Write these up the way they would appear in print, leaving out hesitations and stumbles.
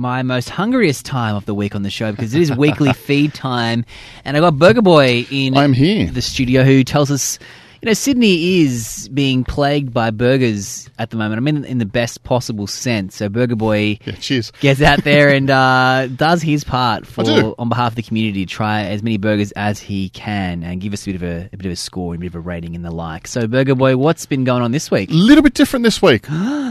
my most hungriest time of the week on the show because it is weekly feed time. And I got Burger Boy in I'm here. the studio who tells us, Sydney is being plagued by burgers at the moment. I mean, in the best possible sense. So Burger Boy cheers. gets out there and does his part do. on behalf of the community to try as many burgers as he can and give us a bit of a score, a bit of a rating and the like. So Burger Boy, what's been going on this week? A little bit different this week.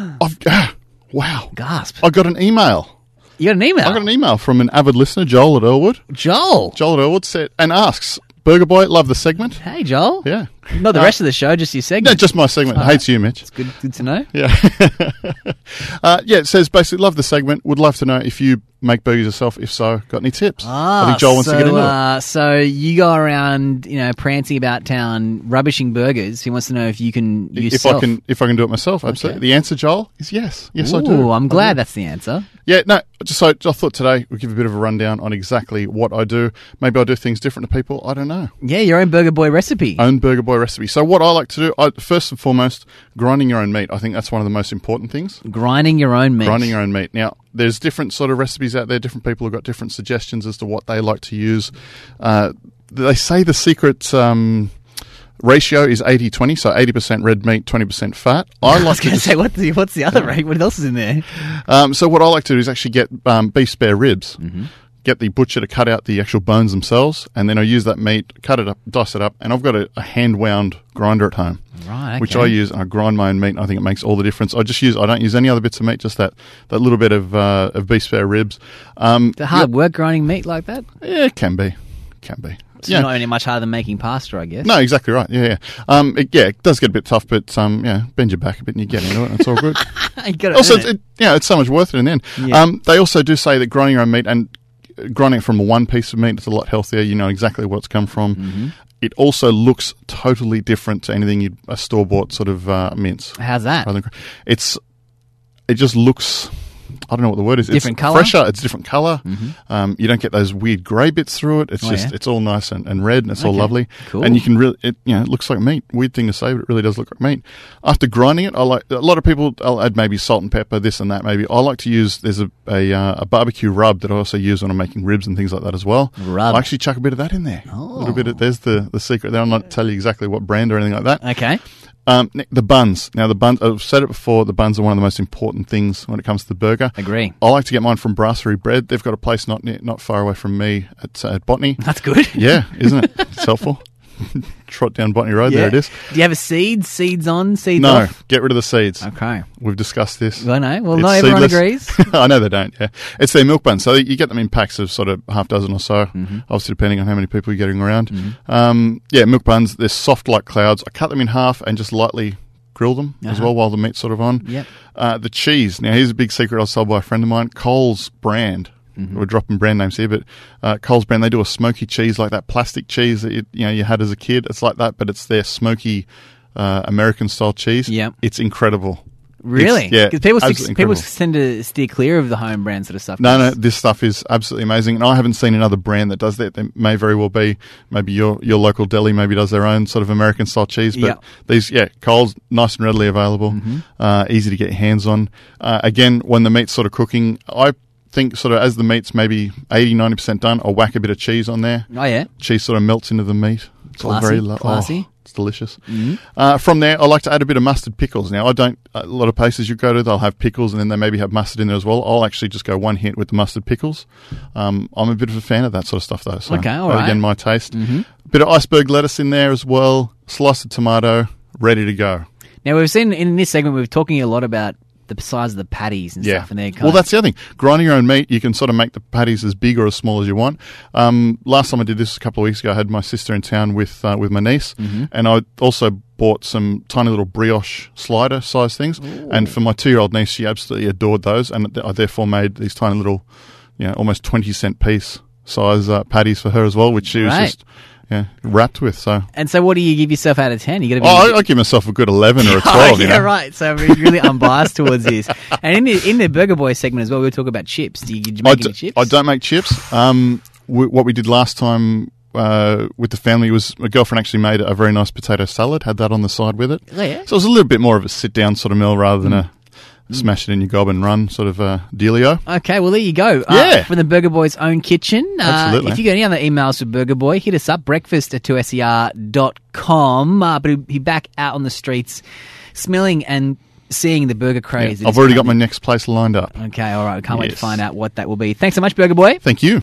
Wow. Gasp. I got an email. You got an email? I got an email from an avid listener, Joel at Earlwood. Joel at Earlwood said and asks, Burger Boy, love the segment. Hey, Joel. Yeah. Not the rest of the show, just your segment. No, just my segment. Hates you, Mitch. It's good to know. Yeah. It says basically, love the segment. Would love to know if you make burgers yourself. If so, got any tips? I think Joel wants to get into it. So you go around, prancing about town, rubbishing burgers. He wants to know if you can use if I can do it myself. Absolutely. Okay. The answer, Joel, is yes. Yes, I do. I'm glad that's the answer. Yeah, no, so I thought today we'd give a bit of a rundown on exactly what I do. Maybe I do things different to people. I don't know. Yeah, your own Burger Boy recipe. Burger Boy recipe. So what I like to do, first and foremost, grinding your own meat. I think that's one of the most important things. Grinding your own meat. Now, there's different sort of recipes out there. Different people have got different suggestions as to what they like to use. They say the secret ratio is 80-20, so 80% red meat, 20% fat. I was going to say, what's the other rate? What else is in there? So what I like to do is actually get beef spare ribs. Mm-hmm. Get the butcher to cut out the actual bones themselves, and then I use that meat, cut it up, dice it up, and I've got a hand-wound grinder at home, right? Okay. Which I use, and I grind my own meat, and I think it makes all the difference. I don't use any other bits of meat, just that little bit of beef spare ribs. The hard work grinding meat like that? Yeah, it can be. It's not any much harder than making pasta, I guess. No, exactly right. Yeah. It does get a bit tough, but bend your back a bit and you get into it, and it's all good. Also, it's so much worth it in the end. Yeah. They also do say that grinding your own meat and grinding it from one piece of meat, it's a lot healthier. You know exactly where it's come from. Mm-hmm. It also looks totally different to anything a store-bought sort of mince. How's that? It just looks, I don't know what the word is. Different it's colour? Fresher. It's different colour. Mm-hmm. You don't get those weird grey bits through it. It's it's all nice and red, and it's all lovely. Cool. And you can it looks like meat. Weird thing to say, but it really does look like meat. After grinding it, a lot of people, I'll add maybe salt and pepper, this and that maybe. I like to use, there's a barbecue rub that I also use when I'm making ribs and things like that as well. Rub. I actually chuck a bit of that in there. Oh. A little bit there's the secret there. I'll not tell you exactly what brand or anything like that. Okay. The buns. Now, the buns, I've said it before, the buns are one of the most important things when it comes to the burger. Agree. I like to get mine from Brasserie Bread. They've got a place not far away from me at Botany. That's good. Yeah, isn't it? It's helpful. Trot down Botany Road, there it is. Do you have a seeds on, off? No, get rid of the seeds. Okay. We've discussed this. I know. Well, not everyone agrees. I know they don't, yeah. It's their milk buns. So you get them in packs of sort of half dozen or so, obviously depending on how many people you're getting around. Mm-hmm. Milk buns, they're soft like clouds. I cut them in half and just lightly grill them as well while the meat's sort of on. Yep. The cheese. Now, here's a big secret I was told by a friend of mine. Coles brand. Mm-hmm. We're dropping brand names here, but Coles brand, they do a smoky cheese like that plastic cheese that you had as a kid. It's like that, but it's their smoky American-style cheese. Yep. It's incredible. Really? Because people tend to steer clear of the home brand sort of stuff. No, this stuff is absolutely amazing, and I haven't seen another brand that does that. There may very well be, maybe your local deli maybe does their own sort of American style cheese, but these, Coles, nice and readily available, easy to get your hands on. Again, when the meat's sort of cooking, I think sort of as the meat's maybe 80-90% done, I'll whack a bit of cheese on there. Oh yeah, cheese sort of melts into the meat. It's classy, all very classy. It's delicious. Mm-hmm. From there, I like to add a bit of mustard pickles. Now, a lot of places you go to, they'll have pickles and then they maybe have mustard in there as well. I'll actually just go one hit with the mustard pickles. I'm a bit of a fan of that sort of stuff, though. So, okay, all right. Again, my taste. Mm-hmm. A bit of iceberg lettuce in there as well. Slice of tomato, ready to go. Now, we've seen in this segment, we're talking a lot about the size of the patties and stuff. And that's the other thing. Grinding your own meat, you can sort of make the patties as big or as small as you want. Last time I did this a couple of weeks ago, I had my sister in town with my niece, and I also bought some tiny little brioche slider size things. Ooh. And for my 2-year-old niece, she absolutely adored those, and I therefore made these tiny little, almost 20-cent piece size patties for her as well, which she was just wrapped with. And so what do you give yourself out of 10? You got to be. I give myself a good 11 or a 12. Right. So we're really unbiased towards this. And in the Burger Boy segment as well, we'll talk about chips. Do you make any chips? I don't make chips. What we did last time with the family was my girlfriend actually made a very nice potato salad. Had that on the side with it. Oh, yeah. So it was a little bit more of a sit down sort of meal rather than smash it in your gob and run sort of dealio. Okay, well, there you go. Yeah. From the Burger Boy's own kitchen. Absolutely. If you got any other emails for Burger Boy, hit us up, breakfast@2ser.com. But he'll be back out on the streets smelling and seeing the burger craze. I've already got my next place lined up. Okay, all right. I can't wait to Yes. find out what that will be. Thanks so much, Burger Boy. Thank you.